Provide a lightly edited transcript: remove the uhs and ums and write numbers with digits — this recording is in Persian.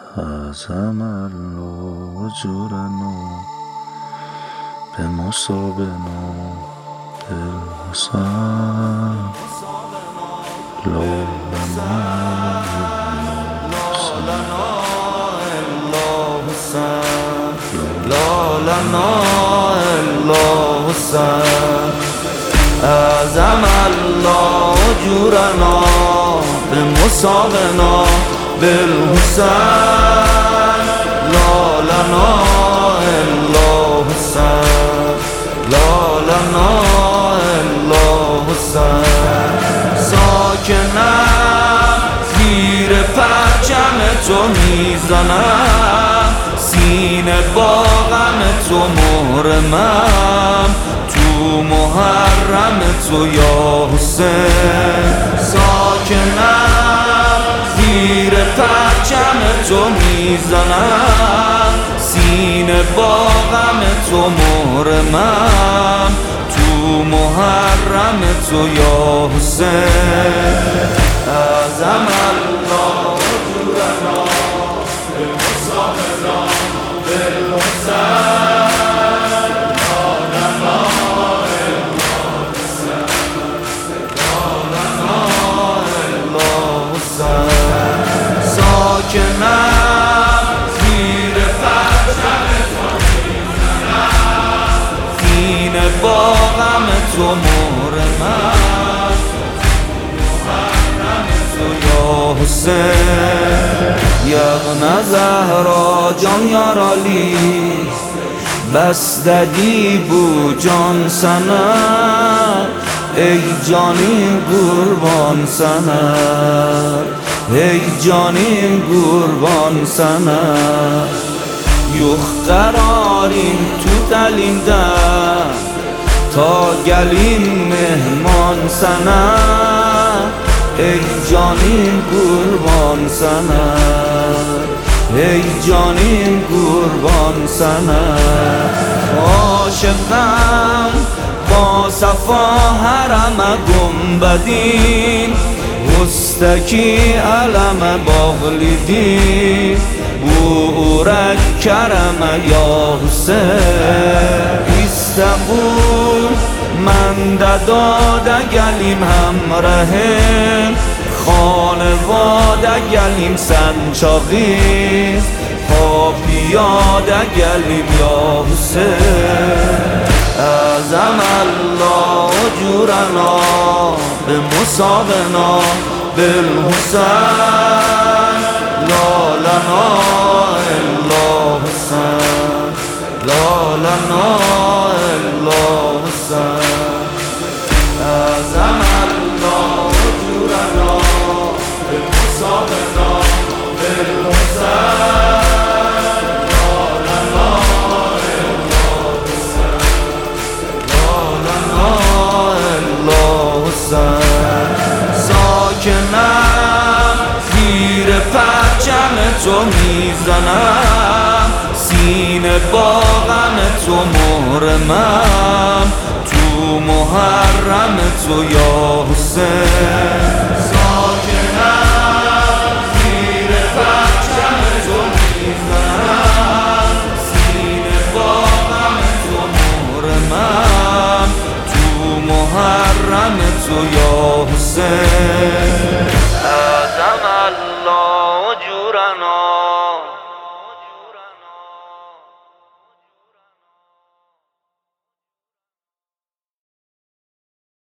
عزم الله اجورنا بمصابنا بالحسن لا لنا إلا حسن لا لنا إلا حسن عزم الله أجورنا بمصابنا بالحسن لا لنا إلا حسن لا لنا إلا حسن ساکنم زیر پرچم تو میزنم سینه با غم تو محرمم تو محرم تو یا حسین ساکنم زیر پرچم تو میزنم سینه با غم تو محرمم تو محرم تو یا حسین عزم الله اجورنا بمصابنا بالحسن ساکنم زیر پرچم تو میزنم سینه با غم تو محرمم محرم تو یا حسین یغن زهرا جان یارالی بستدی بو جان سنه ای جانیم قربان سنه ای جانیم قربان سنه یخ قراریم تو دلیندم تا گلیم مهمان سنه ای جانیم قربان سنه ای جانیم قربان سنه عاشقم با صفا حرم گنبدین مستکی علم باغلیدی بورک کرم یا حسین استنبول من داده گلیم همراهیم خانواده گلیم سنچاقی پا پیاده گلیم یا حسین عزم الله اجورنا بمصابنا بالحسن لا لنا إلا حسن لا لنا إلا حسن عزم الله أجورنا بمصابنا بالحسن ساکنم زیر پرچم تو میزنم سینه با غم تو محرمم تو محرم تو یا حسین ساکنم زیر پرچم تو میزنم سینه با غم تو محرمم محرم تو یا حسین عزم الله اجورنا